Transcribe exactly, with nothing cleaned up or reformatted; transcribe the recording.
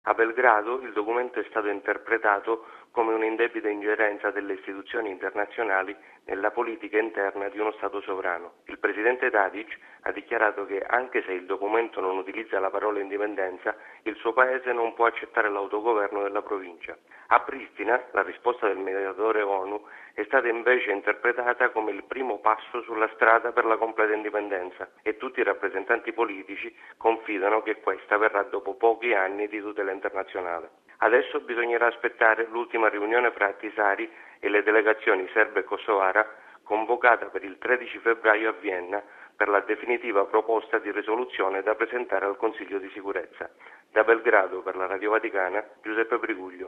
A Belgrado il documento è stato interpretato come un'indebita ingerenza delle istituzioni internazionali nella politica interna di uno Stato sovrano. Il presidente Tadic ha dichiarato che, anche se il documento non utilizza la parola indipendenza, il suo paese non può accettare l'autogoverno della provincia. A Pristina, la risposta del mediatore ONU è stata invece interpretata come il primo passo sulla strada per la completa indipendenza e tutti i rappresentanti politici confidano che questa verrà dopo pochi anni di tutela internazionale. Adesso bisognerà aspettare l'ultima riunione fra Ahtisaari e le delegazioni serbe e kosovara convocata per il tredici febbraio a Vienna per la definitiva proposta di risoluzione da presentare al Consiglio di sicurezza. Da Belgrado per la Radio Vaticana, Giuseppe Briguglio.